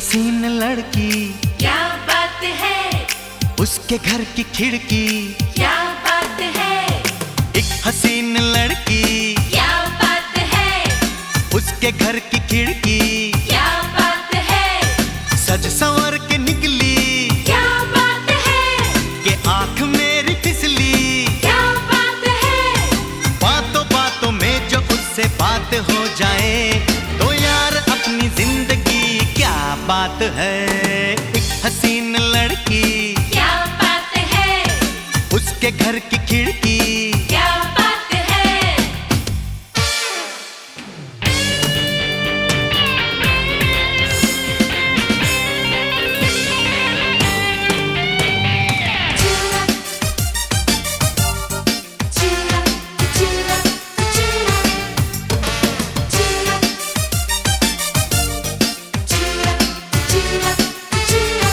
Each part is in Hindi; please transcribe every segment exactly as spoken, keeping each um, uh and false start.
हसीन लड़की, क्या बात है, उसके घर की खिड़की, क्या बात है, एक हसीन लड़की, क्या बात है, उसके घर की खिड़की, क्या बात है, सज संवर के निकली, क्या बात है, के आंख मेरी फिसली, क्या बात है, बातों बातों में जो उससे बात हो जाए तो यार अपनी जिंदगी क्या बात है। एक हसीन लड़की, क्या बात है, उसके घर की खिड़की, क्या बात है। चूरा, चूरा, चूरा, चूरा, चूरा, चूरा, चूरा,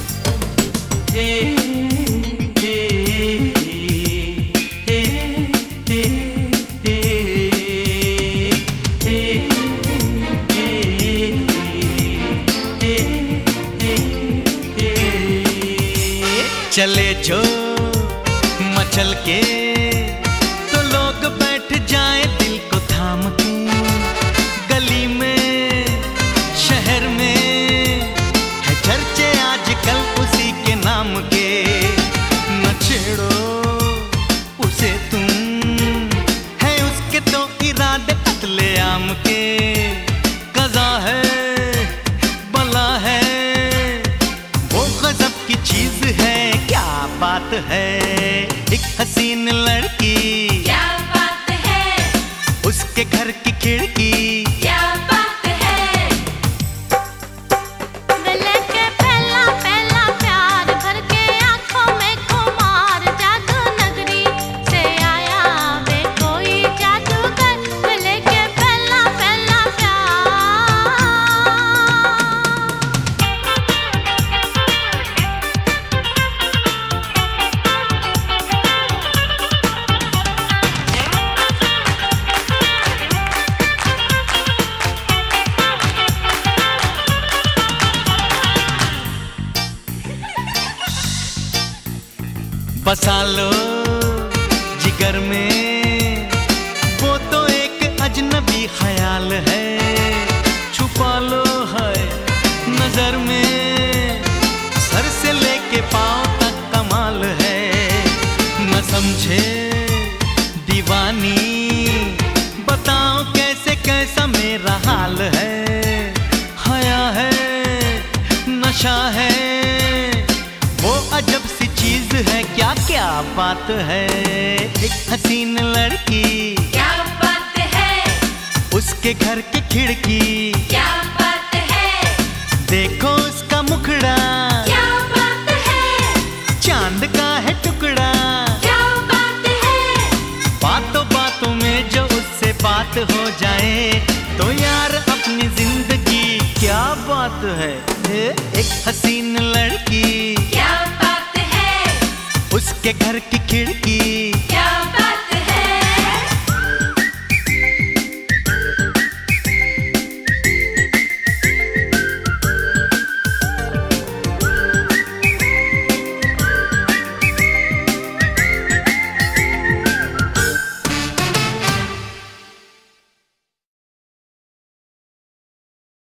चले जो मचल के तो लोग बैठ जाए दिल को थाम के, गली में शहर में है चर्चे आजकल उसी के नाम के। न छेड़ो उसे तुम, है उसके तो इरादे कत्लेआम के, कज़ा है बला है वो गजब की चीज है, क्या बात है। एक हसीन लड़की, क्या बात है, उसके घर की खिड़की, क्या बात है। गले के पहला पहला प्यार भर के आंखों में खुमार, जादू नगरी से आया वे कोई जादूगर। गले के पहला पहला प्यार, बसा लो जिगर में वो तो एक अजनबी ख्याल है, छुपा लो है नजर में सर से लेके पांव तक कमाल है। न समझे दीवानी बताओ कैसे कैसा मेरा हाल है, हया है नशा है वो अजब सी चीज है, क्या क्या बात है। एक हसीन लड़की, क्या बात है, उसके घर की खिड़की, क्या बात है, देखो उसका मुखड़ा, क्या बात है, चांद का है टुकड़ा, क्या बात है, बातों बातों में जो उससे बात हो जाए तो यार अपनी जिंदगी क्या बात है। एक हसीन लड़की, क्या बात है, उसके घर की खिड़की,